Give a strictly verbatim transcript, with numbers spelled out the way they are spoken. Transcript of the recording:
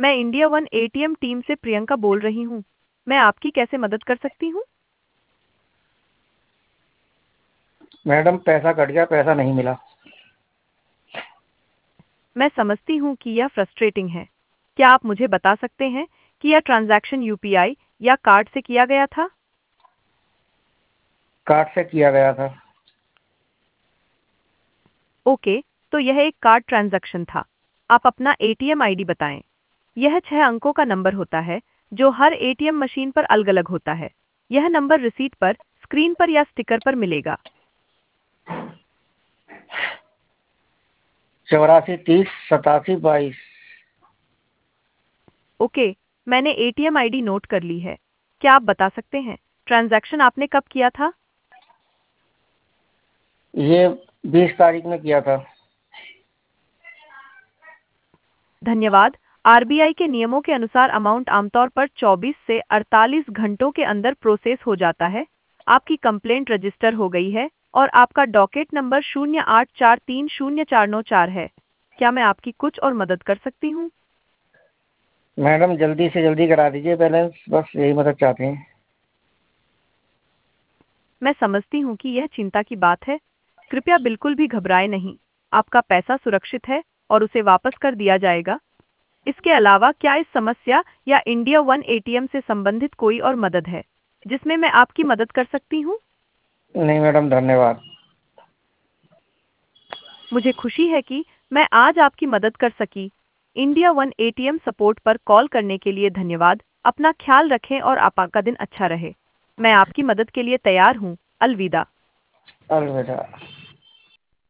मैं India one ATM team से प्रियंका बोल रही हूँ। मैं आपकी कैसे मदद कर सकती हूँ? मैडम पैसा कट गया, पैसा नहीं मिला। मैं समझती हूँ कि यह फ्रस्ट्रेटिंग है। क्या आप मुझे बता सकते हैं कि यह ट्रांजैक्शन यूपीआई या कार्ड से किया गया था? कार्ड से किया गया था। ओके, तो यह एक कार्ड ट्रांजैक्शन था। आप अपना एटीएम आईडी बताएं। यह छह अंकों का नंबर होता है जो हर एटीएम मशीन पर अलग-अलग होता है। यह नंबर रिसीट पर, स्क्रीन पर या स्टिकर पर मिलेगा। चौरासी तीस सतासी बाईस। ओके, मैंने एटीएम आईडी नोट कर ली है। क्या आप बता सकते हैं ट्रांजैक्शन आपने कब किया था? ये बीस तारीख में किया था। धन्यवाद। आरबीआई के नियमों के अनुसार अमाउंट आमतौर पर चौबीस से अड़तालीस घंटों के अंदर प्रोसेस हो जाता है। आपकी कंप्लेंट रजिस्टर हो गई है और आपका डॉकेट नंबर शून्य आठ चार तीन शून्य चार नौ चार है। क्या मैं आपकी कुछ और मदद कर सकती हूँ? मैडम जल्दी से जल्दी करा दीजिए बैलेंस, बस यही मदद चाहते हैं। मैं समझती हूँ कि यह चिंता की बात है। कृपया बिल्कुल भी घबराएं नहीं। आपका पैसा सुरक्षित है और उसे वापस कर दिया जाएगा। इसके अलावा क्या इस समस्या या इंडिया वन एटीएम से संबंधित कोई और मदद है जिसमें मैं आपकी मदद कर सकती हूँ? नहीं मैडम, धन्यवाद। मुझे खुशी है कि मैं आज आपकी मदद कर सकी। इंडिया वन एटीएम सपोर्ट पर कॉल करने के लिए धन्यवाद। अपना ख्याल रखें और आपका दिन अच्छा रहे। मैं आपकी मदद के लिए तैयार हूँ। अलविदा। अलविदा।